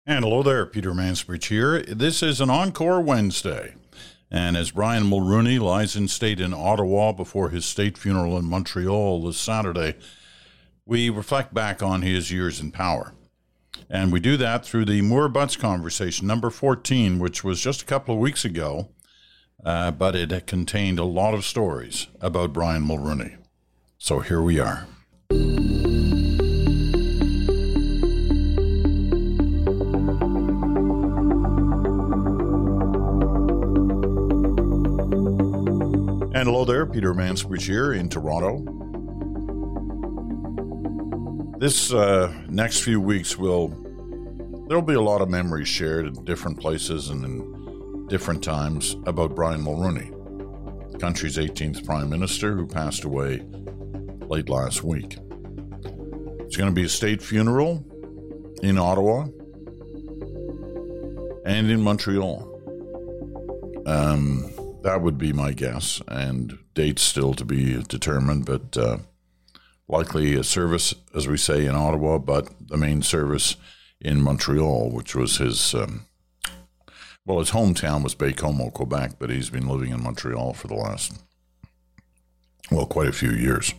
And hello there, Peter Mansbridge here. This is an Encore Wednesday. And as Brian Mulroney lies in state in Ottawa before his state funeral in Montreal this Saturday, we reflect back on his years in power. And we do that through the Moore Butts conversation, number 14, which was just a couple of weeks ago, but it contained a lot of stories about Brian Mulroney. So here we are. And hello there, Peter Mansbridge here in Toronto. This next few weeks there'll be a lot of memories shared in different places and in different times about Brian Mulroney, the country's 18th Prime Minister who passed away late last week. It's going to be a state funeral in Ottawa and in Montreal. That would be my guess, and dates still to be determined, but likely a service, as we say, in Ottawa, but the main service in Montreal, which was his hometown was Baie-Comeau, Quebec, but he's been living in Montreal for the last, quite a few years.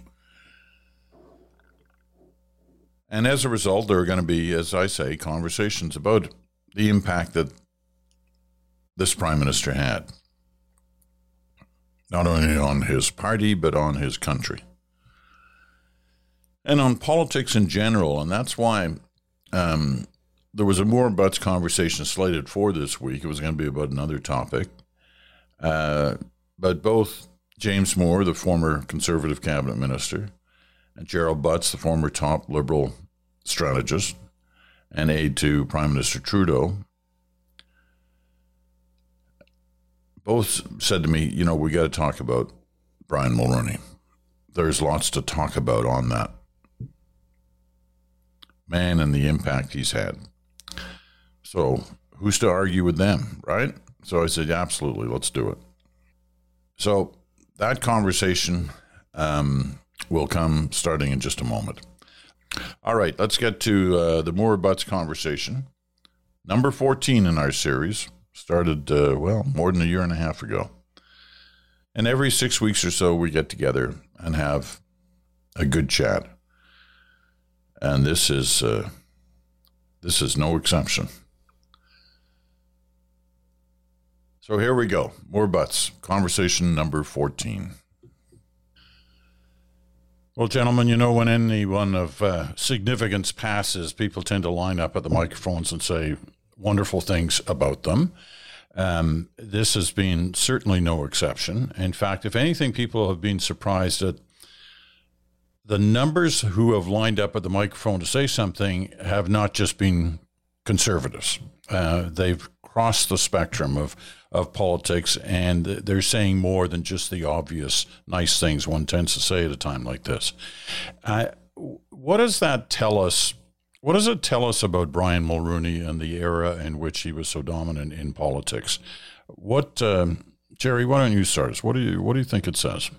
And as a result, there are going to be, as I say, conversations about the impact that this Prime Minister had, not only on his party, but on his country. And on politics in general, and that's why there was a Moore Butts conversation slated for this week. It was going to be about another topic. But both James Moore, the former Conservative cabinet minister, and Gerald Butts, the former top Liberal strategist and aide to Prime Minister Trudeau, both said to me, we got to talk about Brian Mulroney. There's lots to talk about on that man and the impact he's had. So who's to argue with them, right? So I said, absolutely, let's do it. So that conversation will come starting in just a moment. All right, let's get to the Moore Butts conversation. Number 14 in our series. Started, more than a year and a half ago. And every 6 weeks or so, we get together and have a good chat. And this is no exception. So here we go. Moore Butts, conversation number 14. Well, gentlemen, when anyone of significance passes, people tend to line up at the microphones and say wonderful things about them. This has been certainly no exception. In fact, if anything, people have been surprised at the numbers who have lined up at the microphone to say something have not just been conservatives. They've crossed the spectrum of politics, and they're saying more than just the obvious nice things one tends to say at a time like this. What does that tell us? What does it tell us about Brian Mulroney and the era in which he was so dominant in politics? Jerry, why don't you start us? What do you think it says?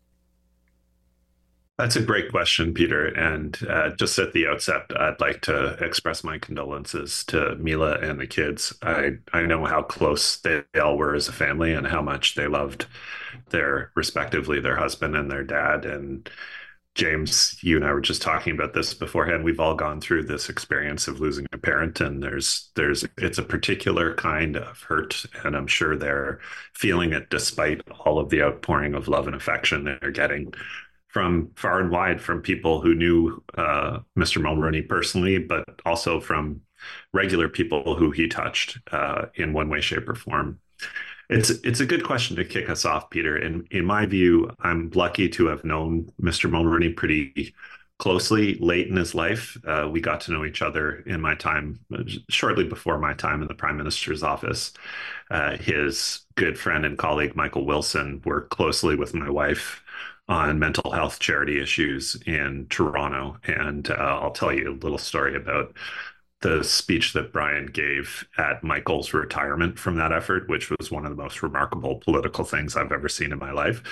That's a great question, Peter. And just at the outset, I'd like to express my condolences to Mila and the kids. I know how close they all were as a family and how much they loved their husband and their dad. And James, you and I were just talking about this beforehand. We've all gone through this experience of losing a parent, and it's a particular kind of hurt, and I'm sure they're feeling it despite all of the outpouring of love and affection they're getting from far and wide, from people who knew Mr. Mulroney personally, but also from regular people who he touched in one way, shape, or form. It's a good question to kick us off, Peter. In my view, I'm lucky to have known Mr. Mulroney pretty closely late in his life. We got to know each other in my time, shortly before my time in the Prime Minister's office. His good friend and colleague, Michael Wilson, worked closely with my wife on mental health charity issues in Toronto. And I'll tell you a little story about the speech that Brian gave at Michael's retirement from that effort, which was one of the most remarkable political things I've ever seen in my life.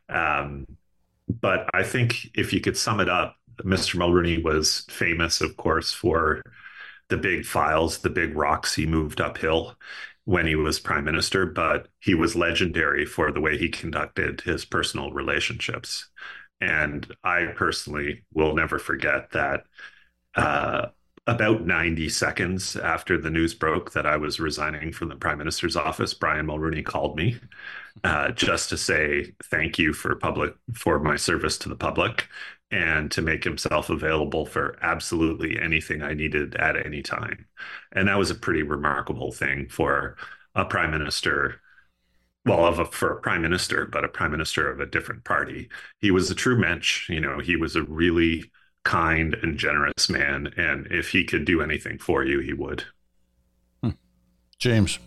But I think if you could sum it up, Mr. Mulroney was famous, of course, for the big files, the big rocks he moved uphill when he was prime minister, but he was legendary for the way he conducted his personal relationships. And I personally will never forget that about 90 seconds after the news broke that I was resigning from the prime minister's office, Brian Mulroney called me just to say thank you for my service to the public, and to make himself available for absolutely anything I needed at any time. And that was a pretty remarkable thing for a prime minister. Well, for a prime minister, but a prime minister of a different party. He was a true mensch. He was a really kind and generous man. And if he could do anything for you, he would. James.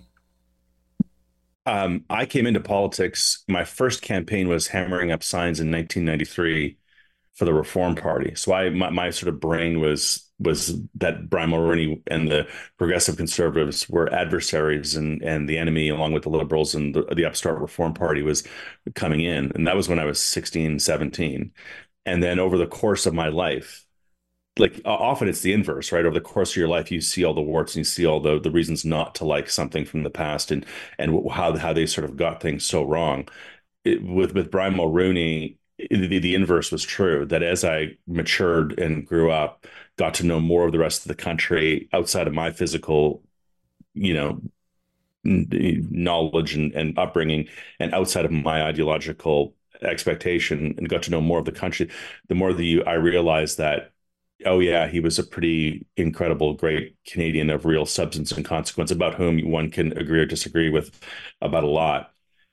I came into politics. My first campaign was hammering up signs in 1993 for the Reform Party. So my sort of brain was that Brian Mulroney and the Progressive Conservatives were adversaries, and the enemy, along with the Liberals and the upstart Reform Party, was coming in. And that was when I was 16, 17. And then over the course of my life, like often it's the inverse, right? Over the course of your life, you see all the warts and you see all the reasons not to like something from the past, and how they sort of got things so wrong. With Brian Mulroney, the inverse was true, that as I matured and grew up, got to know more of the rest of the country outside of my physical, knowledge and upbringing, and outside of my ideological expectation, and got to know more of the country, the more I realized that, oh yeah, he was a pretty incredible, great Canadian of real substance and consequence, about whom one can agree or disagree with about a lot.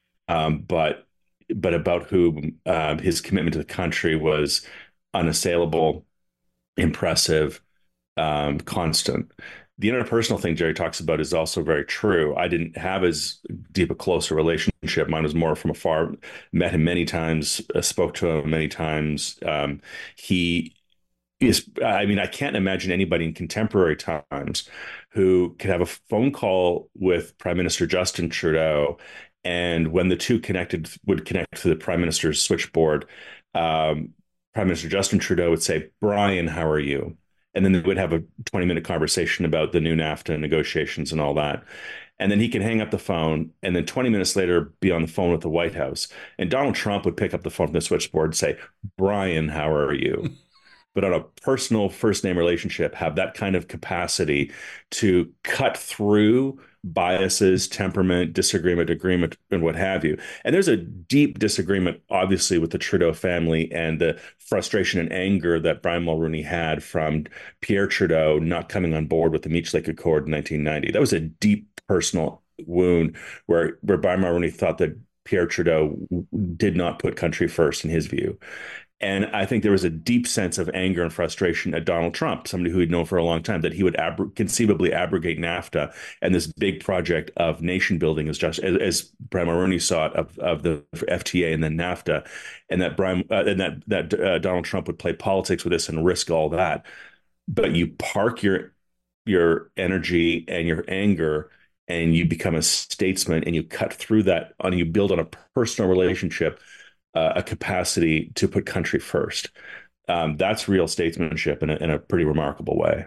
But about whom his commitment to the country was unassailable, impressive, constant. The interpersonal thing Jerry talks about is also very true. I didn't have as deep a closer relationship. Mine was more from afar. Met him many times, spoke to him many times. He is, I can't imagine anybody in contemporary times who could have a phone call with Prime Minister Justin Trudeau, and when the two would connect to the Prime Minister's switchboard, Prime Minister Justin Trudeau would say, "Brian, how are you?" And then they would have a 20-minute conversation about the new NAFTA negotiations and all that. And then he could hang up the phone, and then 20 minutes later be on the phone with the White House. And Donald Trump would pick up the phone from the switchboard and say, "Brian, how are you?" But on a personal first-name relationship, have that kind of capacity to cut through biases, temperament, disagreement, agreement, and what have you. And there's a deep disagreement, obviously, with the Trudeau family and the frustration and anger that Brian Mulroney had from Pierre Trudeau not coming on board with the Meech Lake Accord in 1990. That was a deep personal wound where Brian Mulroney thought that Pierre Trudeau did not put country first in his view. And I think there was a deep sense of anger and frustration at Donald Trump, somebody who he'd known for a long time, that he would conceivably abrogate NAFTA and this big project of nation building, as Brian Mulroney saw it, of the FTA and then NAFTA, and that Donald Trump would play politics with this and risk all that. But you park your energy and your anger, and you become a statesman, and you cut through that, and you build on a personal relationship, a capacity to put country first. That's real statesmanship in a pretty remarkable way.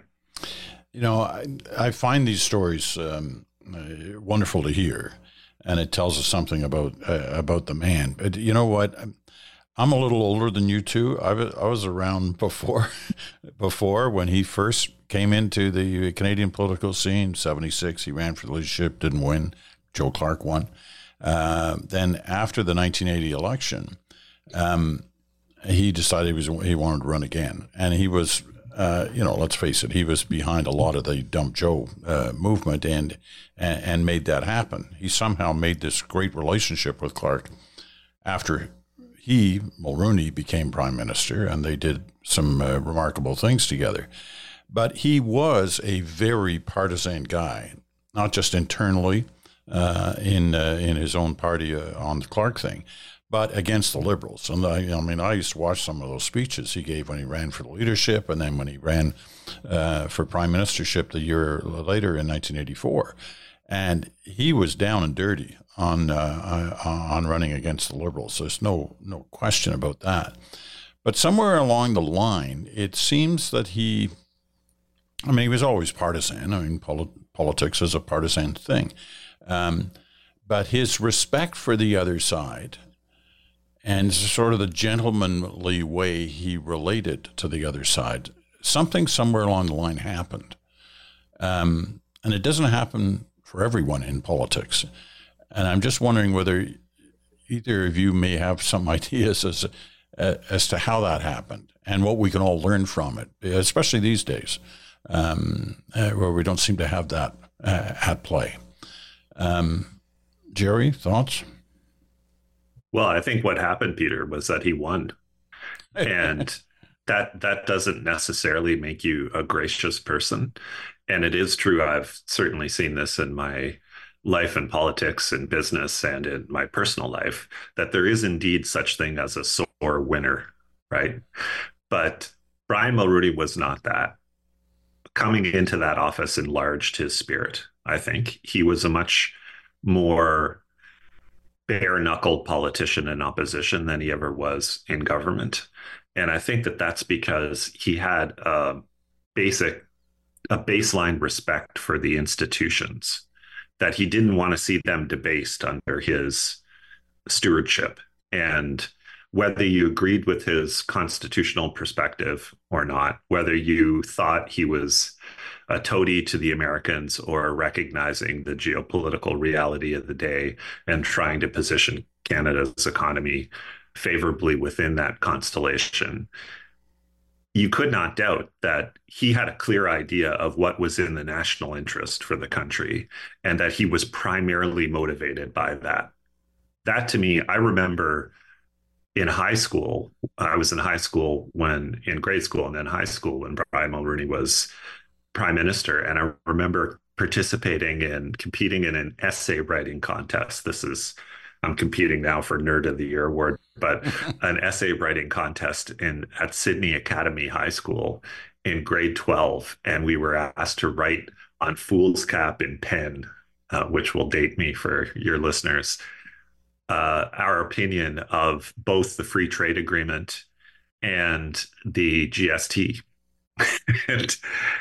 I find these stories wonderful to hear, and it tells us something about the man. But you know what? I'm a little older than you two. I was around before when he first came into the Canadian political scene. 1976, he ran for the leadership, didn't win. Joe Clark won. Then after the 1980 election, he decided he wanted to run again. And he was, let's face it, he was behind a lot of the Dump Joe movement and made that happen. He somehow made this great relationship with Clark after Mulroney, became prime minister, and they did some remarkable things together. But he was a very partisan guy, not just internally, in his own party on the Clark thing, but against the Liberals. And I used to watch some of those speeches he gave when he ran for the leadership, and then when he ran for prime ministership the year later in 1984. And he was down and dirty on running against the Liberals. There's no question about that. But somewhere along the line, it seems that he I mean, he was always partisan. I mean, politics is a partisan thing. But his respect for the other side and sort of the gentlemanly way he related to the other side, something somewhere along the line happened. And it doesn't happen for everyone in politics. And I'm just wondering whether either of you may have some ideas as to how that happened and what we can all learn from it, especially these days, where we don't seem to have that at play. Jerry, thoughts? Well, I think what happened, Peter, was that he won. And that doesn't necessarily make you a gracious person. And it is true. I've certainly seen this in my life in politics and business and in my personal life, that there is indeed such thing as a sore winner, right? But Brian Mulroney was not that. Coming into that office enlarged his spirit, I think. He was a much more bare-knuckled politician in opposition than he ever was in government. And I think that that's because he had a baseline respect for the institutions, that he didn't want to see them debased under his stewardship. And whether you agreed with his constitutional perspective or not, whether you thought he was a toady to the Americans or recognizing the geopolitical reality of the day and trying to position Canada's economy favorably within that constellation, you could not doubt that he had a clear idea of what was in the national interest for the country and that he was primarily motivated by that. That, to me, I remember in high school, I was in high school in grade school and then high school when Brian Mulroney was prime minister. And I remember competing in an essay writing contest. I'm competing now for Nerd of the Year award, but an essay writing contest at Sydney Academy High School in grade 12. And we were asked to write on foolscap in pen, which will date me for your listeners, our opinion of both the free trade agreement and the GST. And,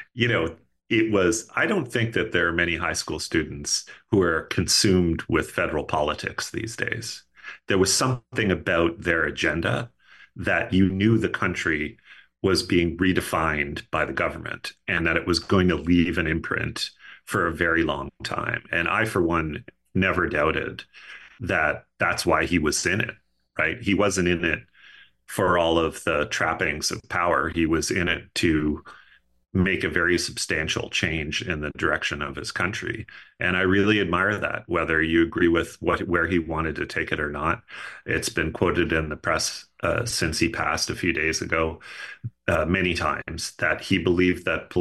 I don't think that there are many high school students who are consumed with federal politics these days. There was something about their agenda that you knew the country was being redefined by the government and that it was going to leave an imprint for a very long time. And I, for one, never doubted that that's why he was in it, right? He wasn't in it for all of the trappings of power. He was in it to make a very substantial change in the direction of his country. And I really admire that, whether you agree with where he wanted to take it or not. It's been quoted in the press since he passed a few days ago many times that he believed that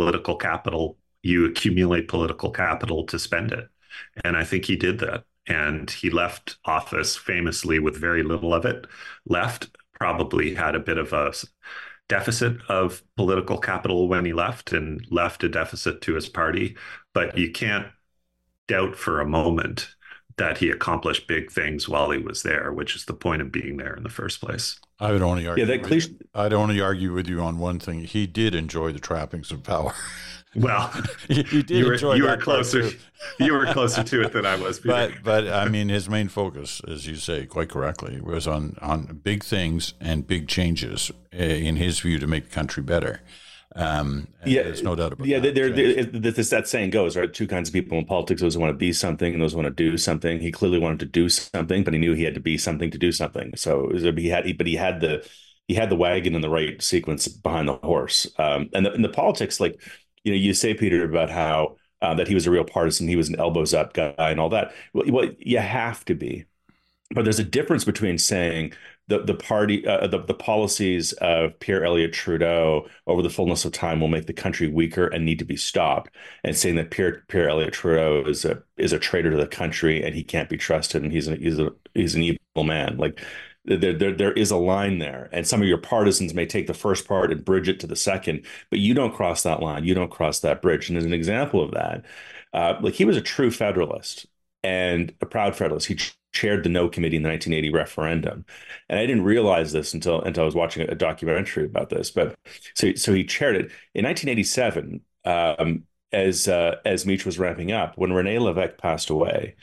you accumulate political capital to spend it. And I think he did that. And he left office famously with very little of it left, probably had a bit of a deficit of political capital when he left and left a deficit to his party. But you can't doubt for a moment that he accomplished big things while he was there, which is the point of being there in the first place. I would only argue. I'd only argue with you on one thing. He did enjoy the trappings of power. Well, he did enjoy you that were closer. You were closer to it than I was, Peter. But I mean, his main focus, as you say quite correctly, was on big things and big changes in his view to make the country better. There's no doubt about that. That saying goes, right? Two kinds of people in politics: those who want to be something and those who want to do something. He clearly wanted to do something, but he knew he had to be something to do something. So he had the wagon in the right sequence behind the horse. And the politics, like, you say, Peter, about how that he was a real partisan, he was an elbows up guy and all that. Well, you have to be. But there's a difference between saying the policies of Pierre Elliott Trudeau over the fullness of time will make the country weaker and need to be stopped, and saying that Pierre Elliott Trudeau is a traitor to the country and he can't be trusted and he's an evil man. Like, there is a line there, and some of your partisans may take the first part and bridge it to the second, but you don't cross that line. You don't cross that bridge. And as an example of that, like, he was a true Federalist and a proud Federalist. He chaired the No Committee in the 1980 referendum, and I didn't realize this until I was watching a documentary about this. But so he chaired it in 1987. as Meech was ramping up, when René Lévesque passed away,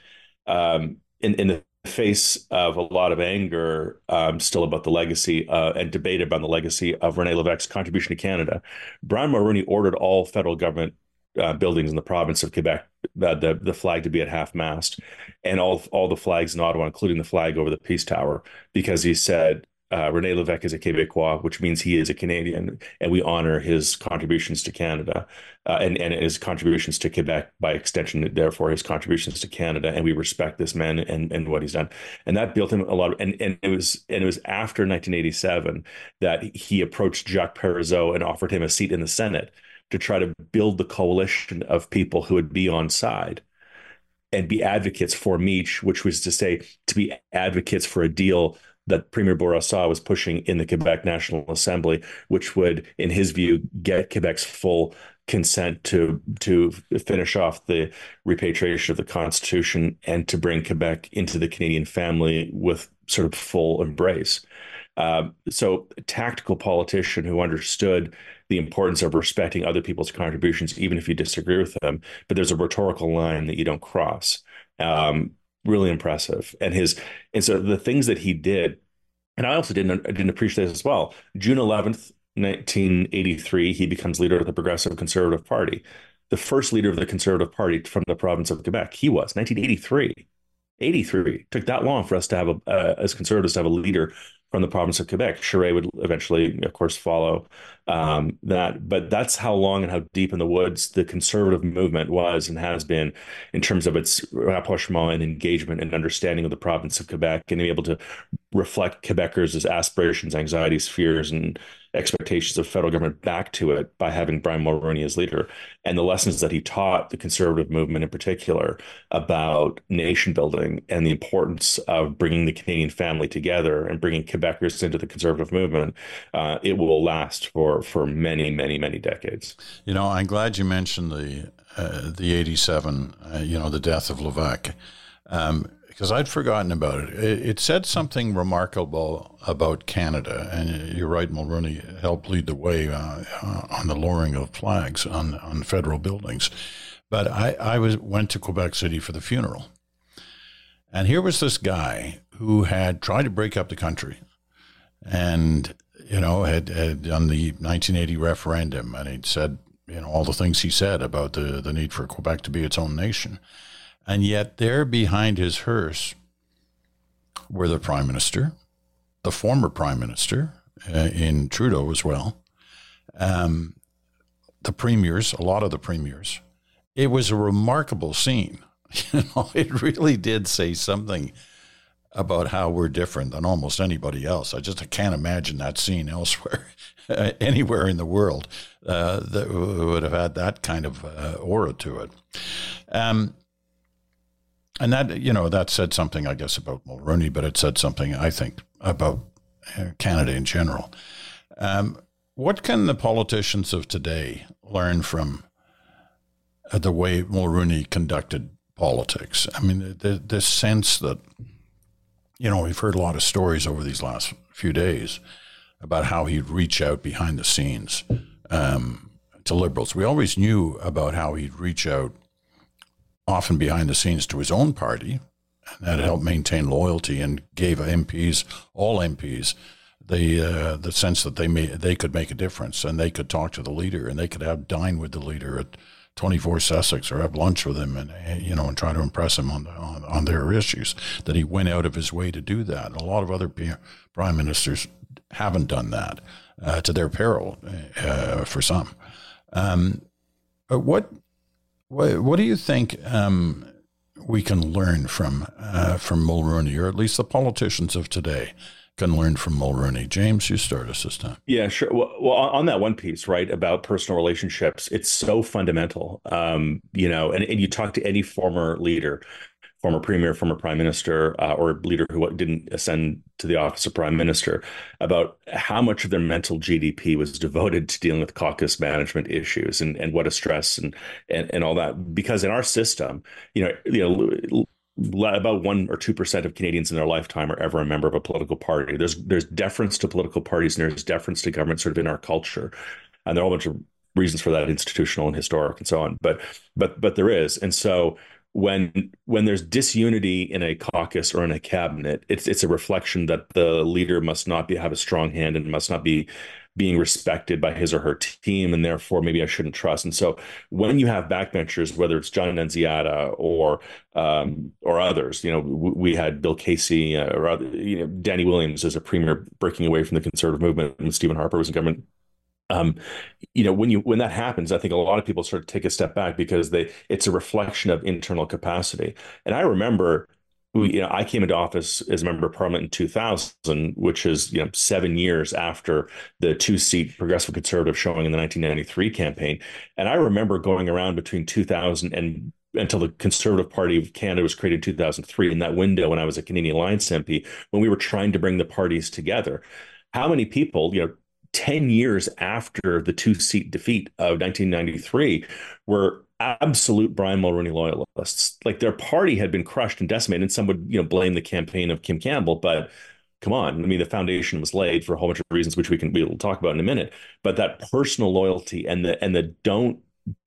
in the face of a lot of anger still about the legacy and debate about the legacy of René Lévesque's contribution to Canada, Brian Mulroney ordered all federal government buildings in the province of Quebec, the flag to be at half mast, and all the flags in Ottawa, including the flag over the Peace Tower, because he said René Lévesque is a Québécois, which means he is a Canadian, and we honor his contributions to Canada and his contributions to Quebec, by extension, therefore his contributions to Canada, and we respect this man and what he's done. And that built him a lot of, and it was after 1987 that he approached Jacques Parizeau and offered him a seat in the Senate to try to build the coalition of people who would be on side and be advocates for Meech, which was to say, to be advocates for a deal that Premier Bourassa was pushing in the Quebec National Assembly, which would, in his view, get Quebec's full consent to finish off the repatriation of the Constitution and to bring Quebec into the Canadian family with sort of full embrace. So a tactical politician who understood the importance of respecting other people's contributions, even if you disagree with them, but there's a rhetorical line that you don't cross. Really impressive. And so the things that he did, and I also didn't appreciate this as well. June 11th, 1983, he becomes leader of the Progressive Conservative Party, the first leader of the Conservative Party from the province of Quebec. He was 1983. 83 took that long for us to have as conservatives to have a leader from the province of Quebec. Charest would eventually, of course, follow that. But that's how long and how deep in the woods the conservative movement was and has been in terms of its rapprochement and engagement and understanding of the province of Quebec, and being able to reflect Quebecers' aspirations, anxieties, fears, and expectations of federal government back to it by having Brian Mulroney as leader, and the lessons that he taught the conservative movement in particular about nation building and the importance of bringing the Canadian family together and bringing Quebecers into the conservative movement. It will last for many, many, many decades. You know, I'm glad you mentioned the 87, the death of Lévesque. Because I'd forgotten about it. It said something remarkable about Canada, and you're right, Mulroney helped lead the way on the lowering of flags on federal buildings. But I went to Quebec City for the funeral, and here was this guy who had tried to break up the country, and had done the 1980 referendum, and he'd said all the things he said about the need for Quebec to be its own nation. And yet there behind his hearse were the Prime Minister, the former Prime Minister, in Trudeau as well, the premiers, a lot of the premiers. It was a remarkable scene. It really did say something about how we're different than almost anybody else. I can't imagine that scene elsewhere, anywhere in the world that would have had that kind of aura to it. And that, that said something, I guess, about Mulroney, but it said something, I think, about Canada in general. What can the politicians of today learn from the way Mulroney conducted politics? I mean, this sense that, we've heard a lot of stories over these last few days about how he'd reach out behind the scenes to Liberals. We always knew about how he'd reach out often behind the scenes to his own party, and that helped maintain loyalty and gave all MPs, the sense that they could make a difference, and they could talk to the leader, and they could dine with the leader at 24 Sussex or have lunch with him, and try to impress him on their issues. That he went out of his way to do that. A lot of other prime ministers haven't done that, to their peril, for some. What do you think we can learn from Mulroney, or at least the politicians of today can learn from Mulroney? James, you start us this time. Yeah, sure. Well, on that one piece, right, about personal relationships, it's so fundamental. And you talk to any former leader, former premier, former prime minister, or leader who didn't ascend to the office of prime minister, about how much of their mental GDP was devoted to dealing with caucus management issues and what a stress and all that. Because in our system, about 1 or 2% of Canadians in their lifetime are ever a member of a political party. There's deference to political parties, and there's deference to government sort of in our culture. And there are a bunch of reasons for that, institutional and historic and so on. But there is. And so when there's disunity in a caucus or in a cabinet, it's a reflection that the leader must not have a strong hand and must not be being respected by his or her team, and therefore maybe I shouldn't trust. And so when you have backbenchers, whether it's John Nunziata or others, we had Bill Casey or other, Danny Williams as a premier breaking away from the conservative movement, and Stephen Harper was in government. When that happens, I think a lot of people sort of take a step back because it's a reflection of internal capacity. And I remember, I came into office as a member of parliament in 2000, which is 7 years after the 2-seat progressive conservative showing in the 1993 campaign. And I remember going around between 2000 and until the Conservative Party of Canada was created in 2003, in that window when I was a Canadian Alliance MP, when we were trying to bring the parties together. How many people, 10 years after the 2-seat defeat of 1993 were absolute Brian Mulroney loyalists? Like, their party had been crushed and decimated, and some would, blame the campaign of Kim Campbell, but come on. I mean, the foundation was laid for a whole bunch of reasons, which we'll talk about in a minute. But that personal loyalty and the don't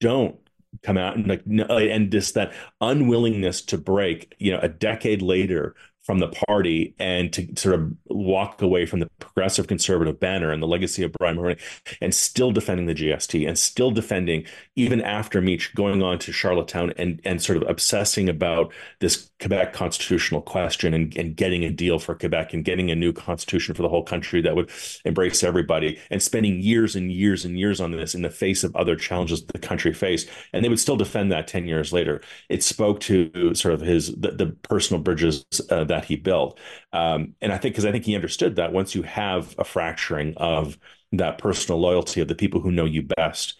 come out and and just that unwillingness to break, a decade later from the party and to sort of walk away from the progressive conservative banner and the legacy of Brian Mulroney, and still defending the GST and still defending, even after Meach going on to Charlottetown and sort of obsessing about this Quebec constitutional question and getting a deal for Quebec and getting a new constitution for the whole country that would embrace everybody, and spending years and years and years on this in the face of other challenges the country faced. And they would still defend that 10 years later. It spoke to sort of the personal bridges that he built. And I think he understood that once you have a fracturing of that personal loyalty of the people who know you best,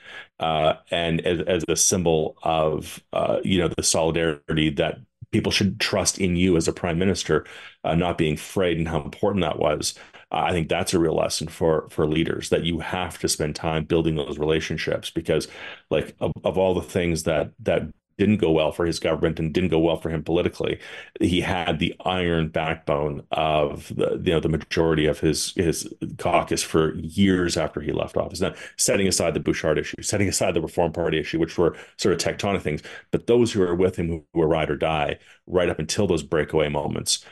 and as a symbol of, the solidarity that people should trust in you as a prime minister, not being afraid, and how important that was. I think that's a real lesson for leaders, that you have to spend time building those relationships, because like of all the things that didn't go well for his government and didn't go well for him politically, he had the iron backbone of the majority of his caucus for years after he left office. Now, setting aside the Bouchard issue, setting aside the Reform Party issue, which were sort of tectonic things, but those who are with him, who were ride or die right up until those breakaway moments,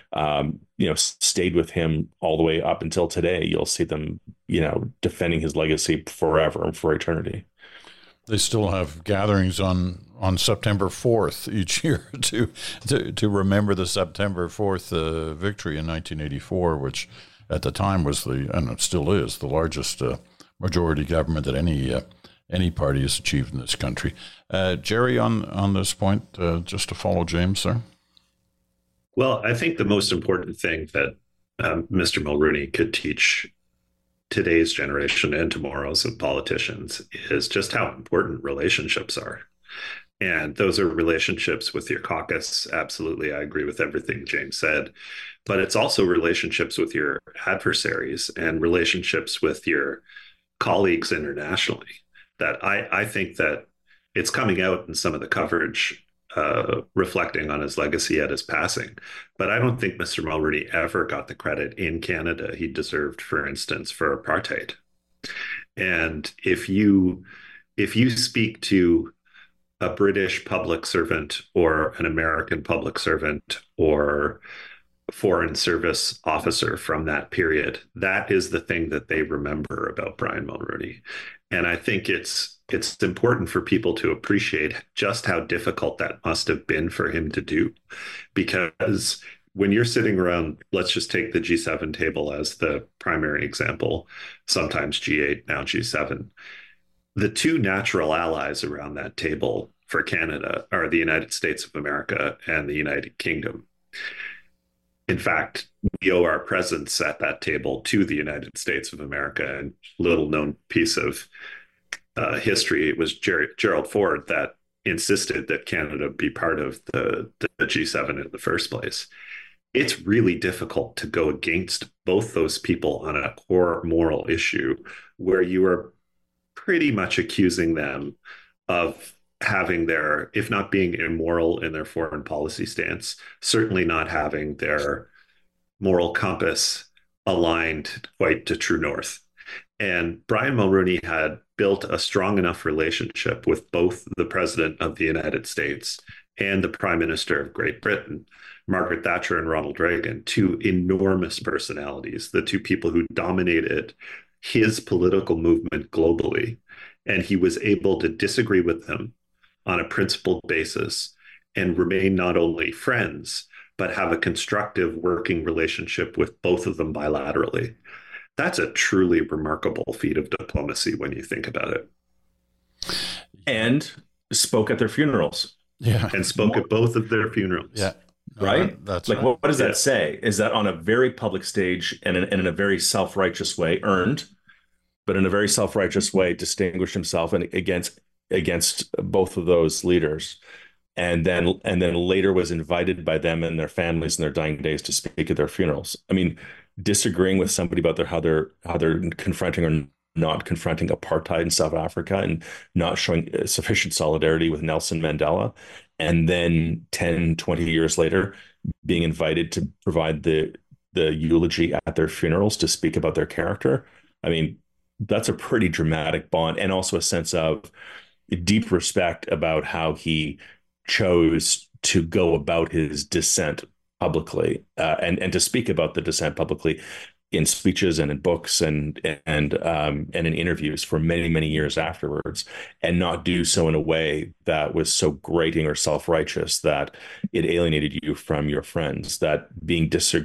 stayed with him all the way up until today. You'll see them, defending his legacy forever and for eternity. They still have gatherings on September 4th each year to remember the September 4th victory in 1984, which at the time was and it still is, the largest majority government that any party has achieved in this country. Jerry, on this point, just to follow James there. Well, I think the most important thing that Mr. Mulroney could teach today's generation and tomorrow's of politicians is just how important relationships are. And those are relationships with your caucus. Absolutely. I agree with everything James said, but it's also relationships with your adversaries and relationships with your colleagues internationally. That I think that it's coming out in some of the coverage reflecting on his legacy at his passing. But I don't think Mr. Mulroney ever got the credit in Canada he deserved, for instance, for apartheid. And if you speak to a British public servant or an American public servant or foreign service officer from that period, that is the thing that they remember about Brian Mulroney. And I think it's important for people to appreciate just how difficult that must have been for him to do. Because when you're sitting around, let's just take the G7 table as the primary example, sometimes G8, now G7. The two natural allies around that table for Canada are the United States of America and the United Kingdom. In fact, we owe our presence at that table to the United States of America. And little known piece of history, it was Gerald Ford that insisted that Canada be part of the G7 in the first place. It's really difficult to go against both those people on a core moral issue where you are pretty much accusing them of having their, if not being immoral in their foreign policy stance, certainly not having their moral compass aligned quite to true north. And Brian Mulroney had built a strong enough relationship with both the President of the United States and the Prime Minister of Great Britain, Margaret Thatcher and Ronald Reagan, two enormous personalities, the two people who dominated his political movement globally. And he was able to disagree with them on a principled basis and remain not only friends, but have a constructive working relationship with both of them bilaterally. That's a truly remarkable feat of diplomacy when you think about it. And spoke at their funerals. Yeah. And spoke at both of their funerals. Yeah. Right? That's like, right. what does that say? Is that on a very public stage and in a very self-righteous way, earned, but in a very self-righteous way, distinguished himself and against both of those leaders. And then later was invited by them and their families in their dying days to speak at their funerals. I mean, disagreeing with somebody about how they're confronting or not confronting apartheid in South Africa and not showing sufficient solidarity with Nelson Mandela. And then 10, 20 years later, being invited to provide the eulogy at their funerals to speak about their character. I mean, that's a pretty dramatic bond, and also a sense of deep respect about how he chose to go about his dissent publicly, and to speak about the dissent publicly in speeches and in books and in interviews for many, many years afterwards, and not do so in a way that was so grating or self-righteous that it alienated you from your friends. That being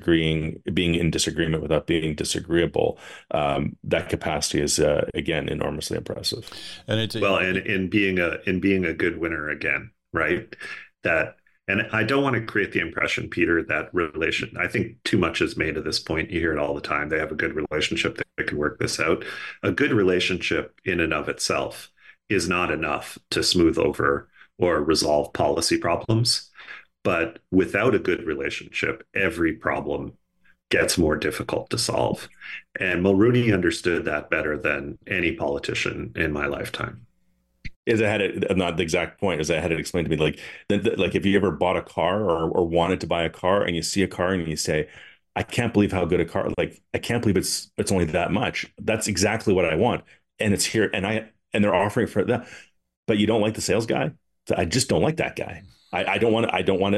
in disagreement without being disagreeable, that capacity is again enormously impressive. And in being a good winner again, right? And I don't want to create the impression, Peter, that I think too much is made of this point. You hear it all the time. They have a good relationship. They can work this out. A good relationship in and of itself is not enough to smooth over or resolve policy problems. But without a good relationship, every problem gets more difficult to solve. And Mulroney understood that better than any politician in my lifetime. As I had it, not the exact point, as I had it explained to me, like if you ever bought a car or wanted to buy a car and you see a car and you say, I can't believe how good a car, like, I can't believe it's only that much. That's exactly what I want. And it's here. And they're offering for that, but you don't like the sales guy. I just don't like that guy. I don't want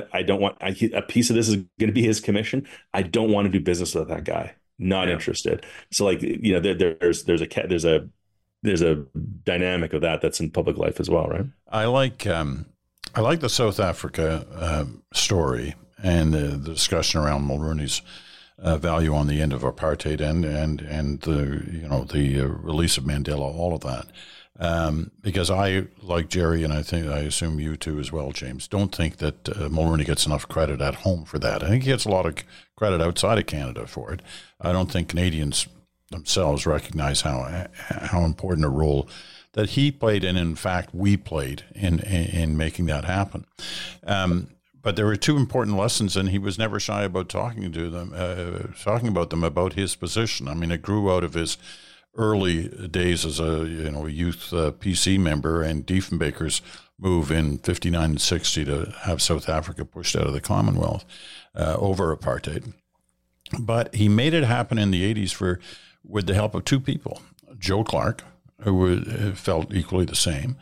a piece of this is going to be his commission. I don't want to do business with that guy. Not interested. So like, there's a dynamic of that's in public life as well, right? I like the South Africa story and the discussion around Mulroney's value on the end of apartheid and the release of Mandela, all of that. Because I, like Jerry, and I assume you too as well, James, don't think that Mulroney gets enough credit at home for that. I think he gets a lot of credit outside of Canada for it. I don't think Canadians themselves recognize how important a role that he played, and in fact we played in making that happen. But there were two important lessons, and he was never shy about talking about them, about his position. I mean, it grew out of his early days as a youth PC member and Diefenbaker's move in 59 and 60 to have South Africa pushed out of the Commonwealth over apartheid. But he made it happen in the 80s with the help of two people, Joe Clark, who felt equally the same,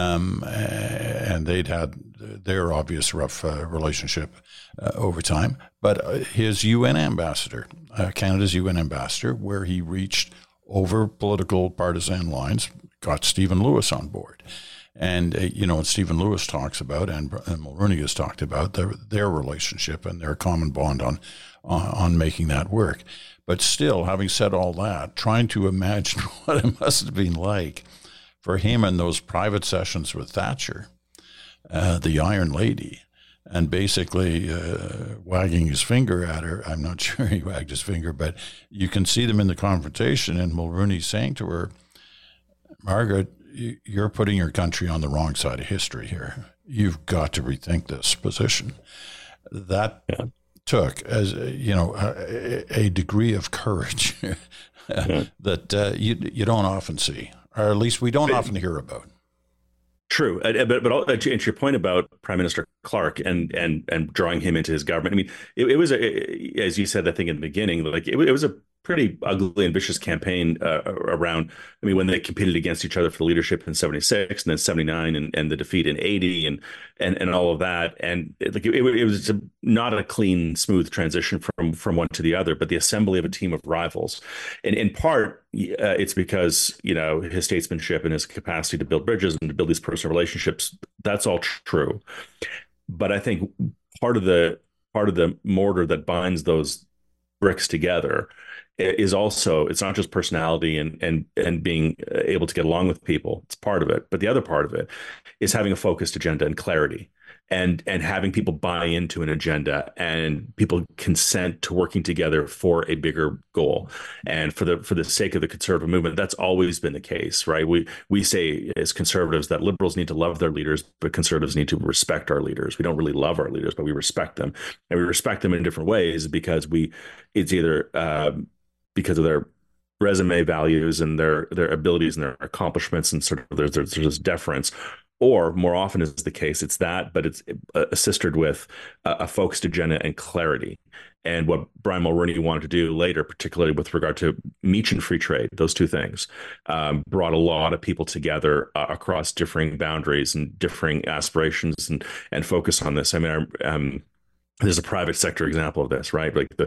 and they'd had their obvious rough relationship over time, but his UN ambassador, Canada's UN ambassador, where he reached over political partisan lines, got Stephen Lewis on board. And, Stephen Lewis talks about, and Mulroney has talked about, their relationship and their common bond on making that work. But still, having said all that, trying to imagine what it must have been like for him in those private sessions with Thatcher, the Iron Lady, and basically wagging his finger at her. I'm not sure he wagged his finger, but you can see them in the confrontation, and Mulroney saying to her, Margaret, you're putting your country on the wrong side of history here. You've got to rethink this position. That took, as a degree of courage that you don't often see, or at least we don't often hear about. True, but to your point about Prime Minister Clark and drawing him into his government, I mean, it was as you said, I think in the beginning, like it was a pretty ugly and vicious campaign around. I mean, when they competed against each other for the leadership in '76 and then '79 and the defeat in '80 and all of that, and it was not a clean, smooth transition from one to the other, but the assembly of a team of rivals, and in part. It's because his statesmanship and his capacity to build bridges and to build these personal relationships. That's all true, but I think part of the mortar that binds those bricks together is also, it's not just personality and being able to get along with people. It's part of it, but the other part of it is having a focused agenda and clarity. And having people buy into an agenda and people consent to working together for a bigger goal. And for the sake of the conservative movement, that's always been the case, right? We say as conservatives that liberals need to love their leaders, but conservatives need to respect our leaders. We don't really love our leaders, but we respect them, and we respect them in different ways because it's either because of their resume values and their abilities and their accomplishments, and sort of there's this deference. Or more often is the case, it's that, but it's assisted with a focused agenda and clarity. And what Brian Mulroney wanted to do later, particularly with regard to Meech and free trade, those two things, brought a lot of people together across differing boundaries and differing aspirations and focus on this. I mean, there's a private sector example of this, right? Like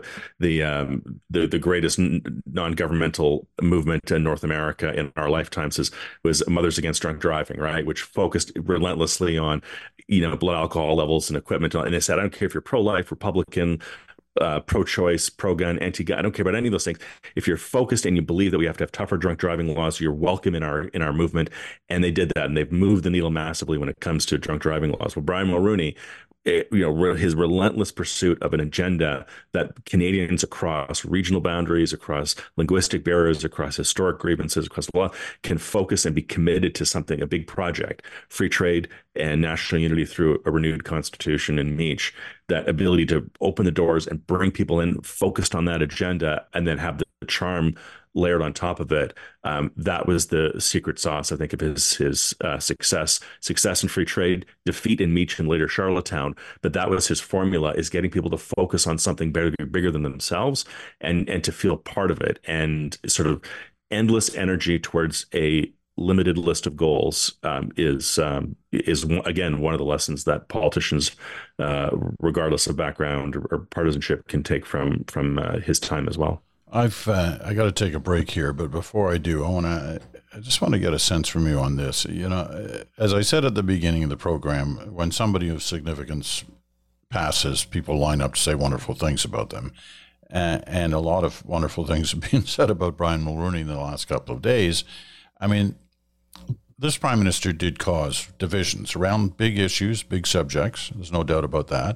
the greatest non-governmental movement in North America in our lifetimes was Mothers Against Drunk Driving, right? Which focused relentlessly on, blood alcohol levels and equipment. And they said, I don't care if you're pro-life, Republican, pro-choice, pro-gun, anti-gun. I don't care about any of those things. If you're focused and you believe that we have to have tougher drunk driving laws, you're welcome in our movement. And they did that, and they've moved the needle massively when it comes to drunk driving laws. Well, Brian Mulroney, his relentless pursuit of an agenda that Canadians across regional boundaries, across linguistic barriers, across historic grievances, across the law, can focus and be committed to something, a big project, free trade and national unity through a renewed constitution and Meech, that ability to open the doors and bring people in focused on that agenda and then have the charm layered on top of it. That was the secret sauce, I think, of his success in free trade, defeat in Meech and later Charlottetown. But that was his formula, is getting people to focus on something bigger than themselves and to feel part of it, and sort of endless energy towards a limited list of goals is again one of the lessons that politicians, regardless of background or partisanship, can take from his time as well. I got to take a break here, but before I do, I just want to get a sense from you on this. As I said at the beginning of the program, when somebody of significance passes, people line up to say wonderful things about them, and a lot of wonderful things have been said about Brian Mulroney in the last couple of days. I mean, this prime minister did cause divisions around big issues, big subjects. There's no doubt about that.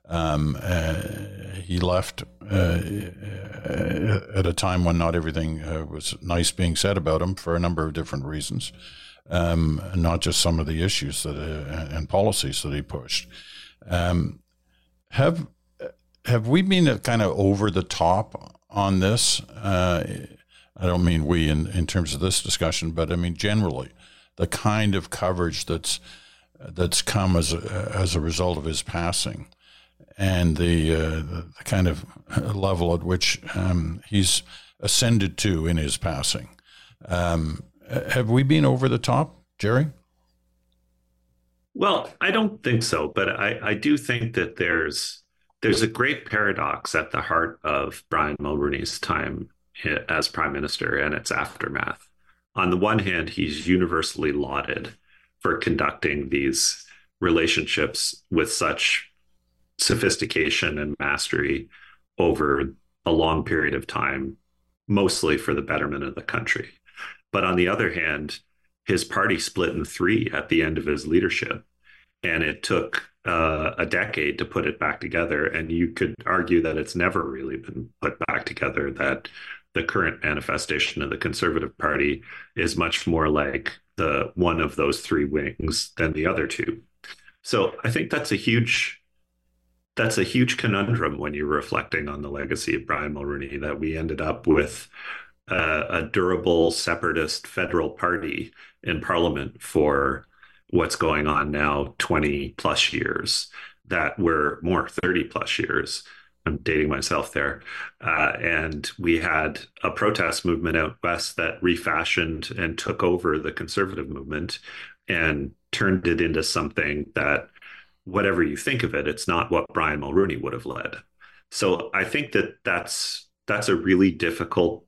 He left at a time when not everything was nice being said about him for a number of different reasons, not just some of the issues and policies that he pushed. Have we been kind of over the top on this? I don't mean we in terms of this discussion, but I mean generally the kind of coverage that's come as a result of his passing. And the kind of level at which he's ascended to in his passing. Have we been over the top, Jerry? Well, I don't think so, but I do think that there's a great paradox at the heart of Brian Mulroney's time as prime minister and its aftermath. On the one hand, he's universally lauded for conducting these relationships with such sophistication and mastery over a long period of time, mostly for the betterment of the country. But on the other hand, his party split in three at the end of his leadership, and it took a decade to put it back together. And you could argue that it's never really been put back together, that the current manifestation of the Conservative Party is much more like the one of those three wings than the other two. So I think that's a huge conundrum when you're reflecting on the legacy of Brian Mulroney, that we ended up with a durable separatist federal party in Parliament for what's going on now 20 plus years, that were more 30 plus years. I'm dating myself there. And we had a protest movement out west that refashioned and took over the conservative movement and turned it into something that, whatever you think of it, it's not what Brian Mulroney would have led. So I think that that's a really difficult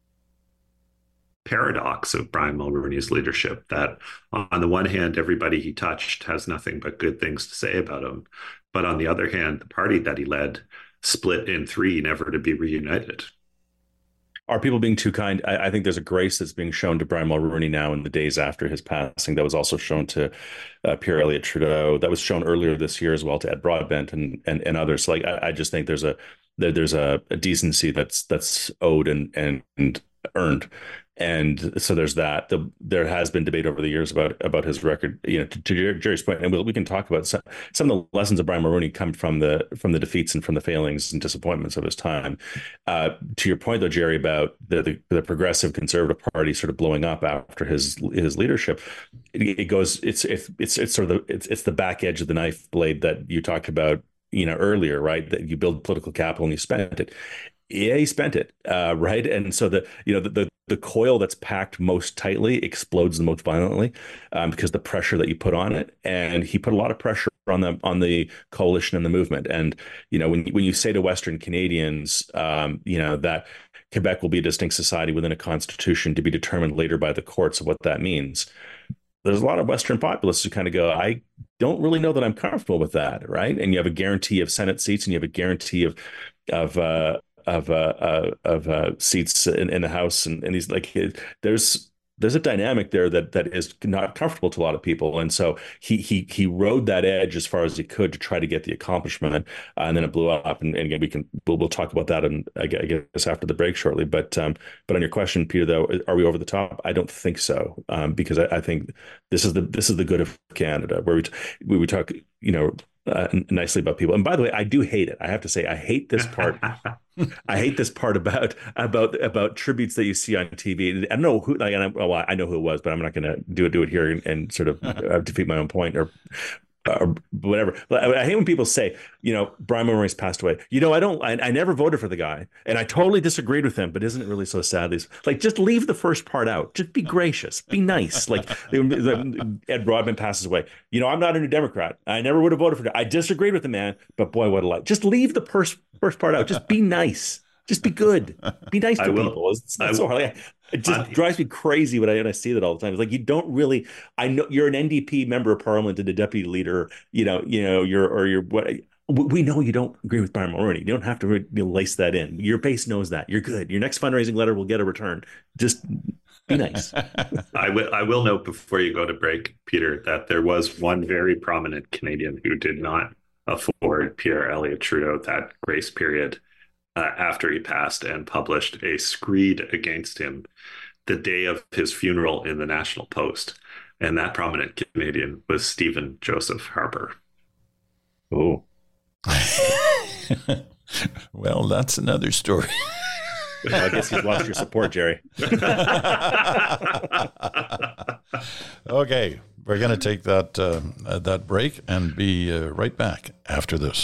paradox of Brian Mulroney's leadership, that on the one hand, everybody he touched has nothing but good things to say about him. But on the other hand, the party that he led split in three, never to be reunited. Are people being too kind? I think there's a grace that's being shown to Brian Mulroney now in the days after his passing that was also shown to Pierre Elliott Trudeau. That was shown earlier this year as well to Ed Broadbent and others. Like I just think there's a decency that's owed and earned. And so there's that. There has been debate over the years about his record. To Jerry's point, and we can talk about some of the lessons of Brian Mulroney come from the defeats and from the failings and disappointments of his time. To your point, though, Jerry, about the progressive conservative party sort of blowing up after his leadership, it's the back edge of the knife blade that you talked about earlier, right? That you build political capital and you spend it. Yeah, he spent it, right? And so the coil that's packed most tightly explodes the most violently because the pressure that you put on it. And he put a lot of pressure on the coalition and the movement. And when you say to Western Canadians, that Quebec will be a distinct society within a constitution to be determined later by the courts of what that means, there's a lot of Western populists who kind of go, I don't really know that I'm comfortable with that, right? And you have a guarantee of Senate seats, and you have a guarantee of seats in the House, and these, like, there's a dynamic there that is not comfortable to a lot of people, and so he rode that edge as far as he could to try to get the accomplishment, and then it blew up. And again, we'll talk about that, and I guess after the break shortly. But on your question, Peter, though, are we over the top? I don't think so, because I think this is the good of Canada, where we talk, nicely about people. And by the way, I do hate it. I have to say, I hate this part. I hate this part about tributes that you see on TV. I don't know who. I know who it was, but I'm not going to do it here and sort of defeat my own point or whatever. But I hate when people say, Brian Mulroney's passed away. I never voted for the guy, and I totally disagreed with him. But isn't it really so sad? Just leave the first part out. Just be gracious, be nice. Like Ed Broadbent passes away. I'm not a New Democrat. I never would have voted for him. I disagreed with the man, but boy, what a life. Just leave the first part out. Just be nice. Just be good. Be nice to people. It's not so hard. It just drives me crazy when I see that all the time. It's like, you don't really. I know you're an NDP member of Parliament and a deputy leader. You're what. We know you don't agree with Brian Mulroney. You don't have to lace that in. Your base knows that. You're good. Your next fundraising letter will get a return. Just be nice. I will note before you go to break, Peter, that there was one very prominent Canadian who did not afford Pierre Elliott Trudeau that grace period after he passed, and published a screed against him the day of his funeral in the National Post. And that prominent Canadian was Stephen Joseph Harper. Oh. Well, that's another story. Well, I guess he's lost your support, Jerry. Okay, we're going to take that break and be right back after this.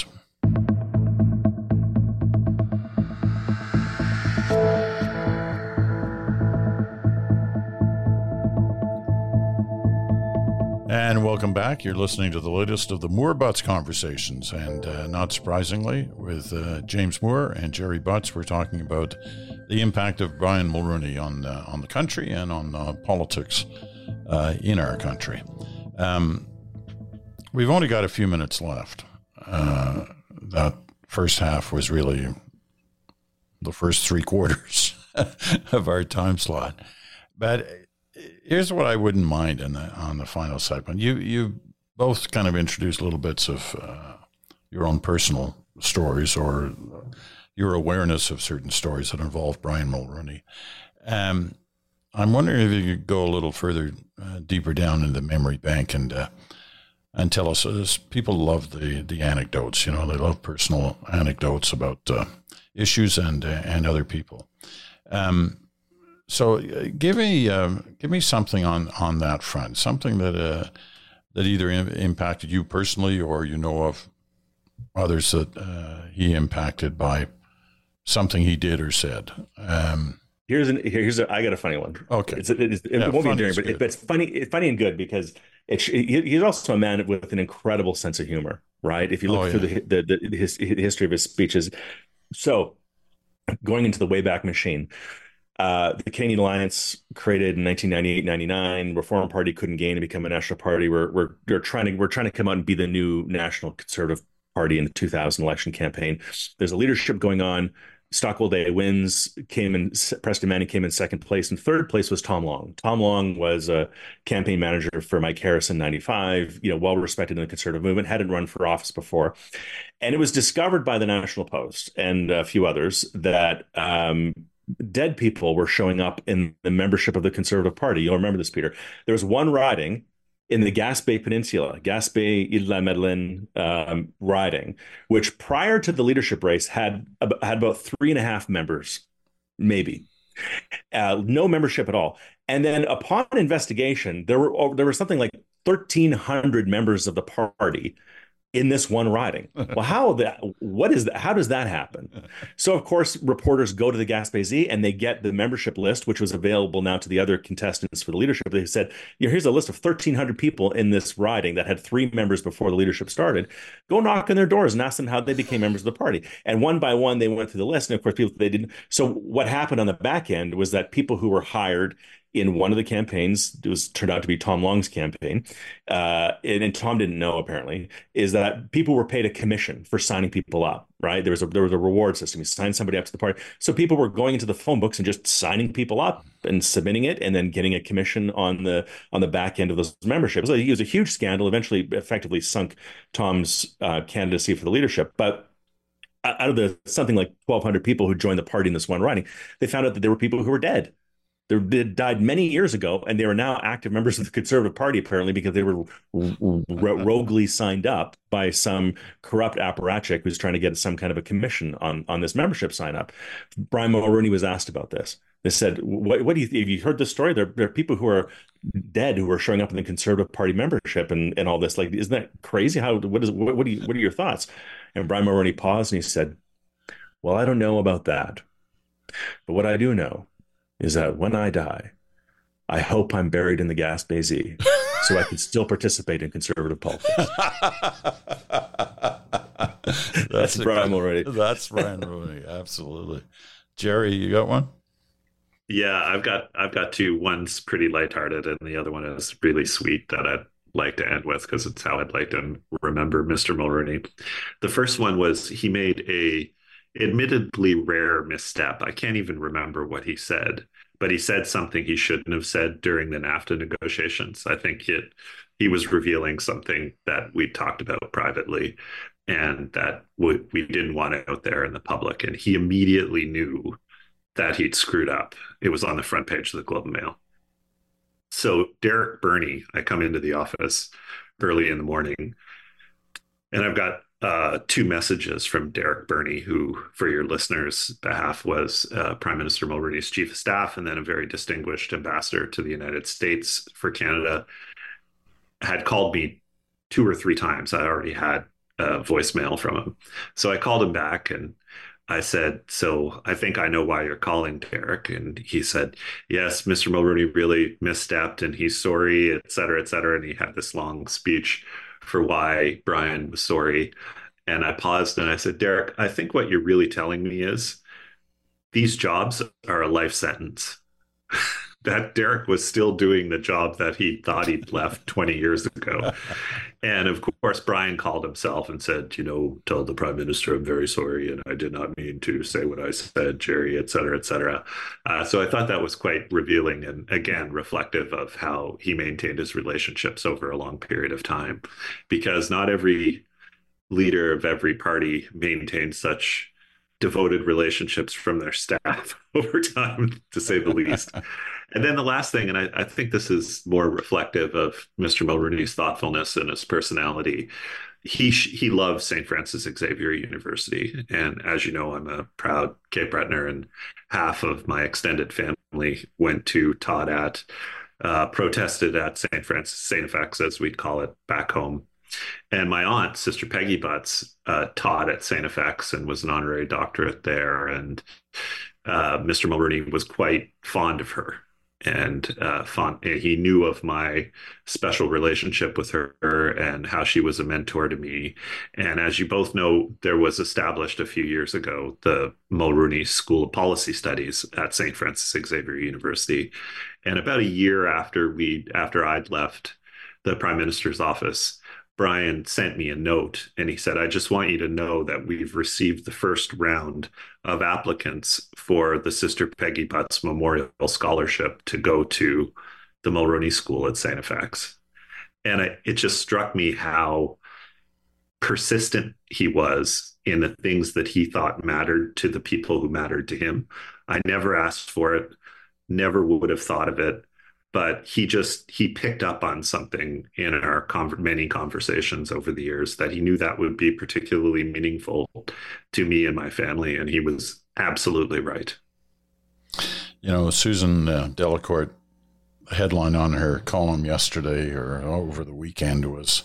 And welcome back. You're listening to the latest of the Moore Butts conversations. And not surprisingly, with James Moore and Jerry Butts, we're talking about the impact of Brian Mulroney on the country and on politics in our country. We've only got a few minutes left. That first half was really the first 3/4 of our time slot. But here's what I wouldn't mind on the final segment. You both kind of introduced little bits of your own personal stories or your awareness of certain stories that involve Brian Mulroney. I'm wondering if you could go a little further, deeper down in the memory bank and tell us. People love the anecdotes. They love personal anecdotes about issues and other people. So give me something on that front, something that either impacted you personally or of others that he impacted by something he did or said. I got a funny one. Okay. It won't be endearing, but it's funny and good because he's also a man with an incredible sense of humor, right? If you look through the history of his speeches. So going into the Wayback Machine, the Canadian Alliance created in 1998-99. Reform Party couldn't gain and become a national party. We're trying to come out and be the new National Conservative Party in the 2000 election campaign. There's a leadership going on. Stockwell Day wins, Preston Manning came in second place, and third place was Tom Long. Tom Long was a campaign manager for Mike Harris in 95, well respected in the conservative movement, hadn't run for office before. And it was discovered by the National Post and a few others that dead people were showing up in the membership of the Conservative Party. You'll remember this, Peter. There was one riding in the Gaspé Peninsula, Gaspé-Île-de-la-Madeleine riding, which prior to the leadership race had about 3.5 members, maybe. No membership at all. And then upon investigation, there were something like 1,300 members of the party in this one riding. Well, how does that happen? So, of course, reporters go to the Gaspésie and they get the membership list, which was available now to the other contestants for the leadership. They said, here's a list of 1,300 people in this riding that had 3 members before the leadership started. Go knock on their doors and ask them how they became members of the party. And one by one, they went through the list. And of course, they didn't. So what happened on the back end was that people who were hired in one of the campaigns, turned out to be Tom Long's campaign, and Tom didn't know apparently, is that people were paid a commission for signing people up, right? There was a reward system. You sign somebody up to the party. So people were going into the phone books and just signing people up and submitting it and then getting a commission on the back end of those memberships. It was a huge scandal, eventually effectively sunk Tom's candidacy for the leadership. But out of the something like 1,200 people who joined the party in this one riding, they found out that there were people who were dead. They died many years ago, and they were now active members of the Conservative Party, apparently, because they were roguely signed up by some corrupt apparatchik who's trying to get some kind of a commission on this membership sign up. Brian Mulroney was asked about this. They said, "What do you think? Have you heard this story? There are people who are dead who are showing up in the Conservative Party membership and all this. Like, isn't that crazy? What are your thoughts?" And Brian Mulroney paused and he said, "Well, I don't know about that, but what I do know is that when I die, I hope I'm buried in the Gaspésie so I can still participate in conservative politics." That's Brian Mulroney. That's Brian Mulroney. Absolutely. Jerry, you got one? Yeah, I've got 2. One's pretty lighthearted, and the other one is really sweet that I'd like to end with because it's how I'd like to remember Mr. Mulroney. The first one was he made a admittedly rare misstep. I can't even remember what he said, but he said something he shouldn't have said during the NAFTA negotiations. I think he was revealing something that we talked about privately and that we didn't want out there in the public. And he immediately knew that he'd screwed up. It was on the front page of the Globe and Mail. So Derek Burney, I come into the office early in the morning, and I've got 2 messages from Derek Burney, who, for your listeners' behalf, was Prime Minister Mulroney's chief of staff and then a very distinguished ambassador to the United States for Canada, had called me 2 or 3 times. I already had a voicemail from him. So I called him back and I said, "So I think I know why you're calling, Derek." And he said, "Yes, Mr. Mulroney really misstepped and he's sorry, et cetera, et cetera." And he had this long speech for why Brian was sorry. And I paused and I said, "Derek, I think what you're really telling me is these jobs are a life sentence." That Derek was still doing the job that he thought he'd left 20 years ago. And of course, Brian called himself and said, "Tell the Prime Minister I'm very sorry. And I did not mean to say what I said, Jerry, et cetera, et cetera." So I thought that was quite revealing and, again, reflective of how he maintained his relationships over a long period of time, because not every leader of every party maintains such devoted relationships from their staff over time, to say the least. And then the last thing, and I think this is more reflective of Mr. Mulroney's thoughtfulness and his personality. He loves St. Francis Xavier University. And as you know, I'm a proud Cape Bretoner, and half of my extended family went to, taught at, protested at St. FX, as we'd call it back home. And my aunt, Sister Peggy Butts, taught at St. FX and was an honorary doctorate there. And Mr. Mulrooney was quite fond of her. And he knew of my special relationship with her and how she was a mentor to me. And as you both know, there was established a few years ago the Mulrooney School of Policy Studies at St. Francis Xavier University. And about a year after I'd left the Prime Minister's office, Brian sent me a note and he said, I just want you to know that we've received the first round of applicants for the Sister Peggy Butts Memorial Scholarship to go to the Mulrooney School at St. FX. And it just struck me how persistent he was in the things that he thought mattered to the people who mattered to him. I never asked for it, never would have thought of it. But he picked up on something in our many conversations over the years that he knew that would be particularly meaningful to me and my family. And he was absolutely right. You know, Susan Delacourt, the headline on her column yesterday or over the weekend was,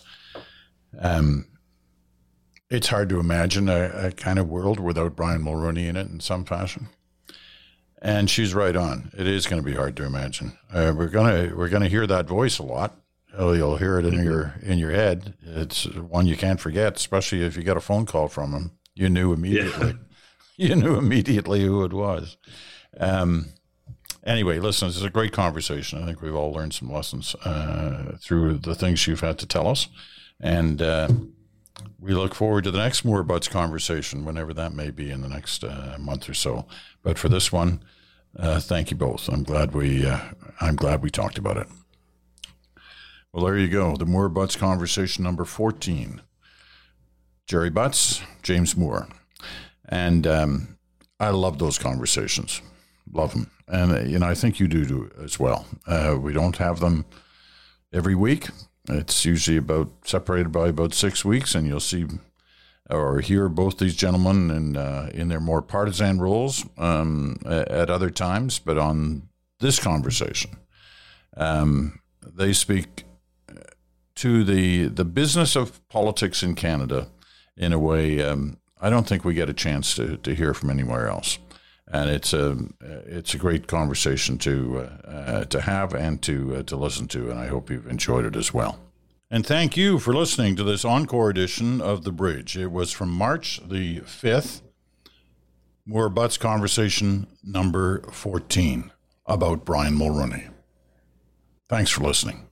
it's hard to imagine a kind of world without Brian Mulrooney in it in some fashion. And she's right on. It is going to be hard to imagine. We're gonna hear that voice a lot. You'll hear it in your head. It's one you can't forget, especially if you got a phone call from him. You knew immediately. Yeah. You knew immediately who it was. Anyway, listen, this is a great conversation. I think we've all learned some lessons through the things you've had to tell us, and we look forward to the next Moore Butts conversation, whenever that may be in the next month or so. But for this one, thank you both. I'm glad we talked about it. Well, there you go. The Moore Butts conversation number 14. Jerry Butts, James Moore. And I love those conversations. Love them. And, I think you do as well. We don't have them every week. It's usually separated by about 6 weeks, and you'll see or hear both these gentlemen in their more partisan roles at other times. But on this conversation, they speak to the business of politics in Canada in a way I don't think we get a chance to hear from anywhere else. And it's a great conversation to have and to listen to, and I hope you've enjoyed it as well. And thank you for listening to this encore edition of The Bridge. It was from March the 5th, Moore Butts conversation number 14 about Brian Mulrooney. Thanks for listening.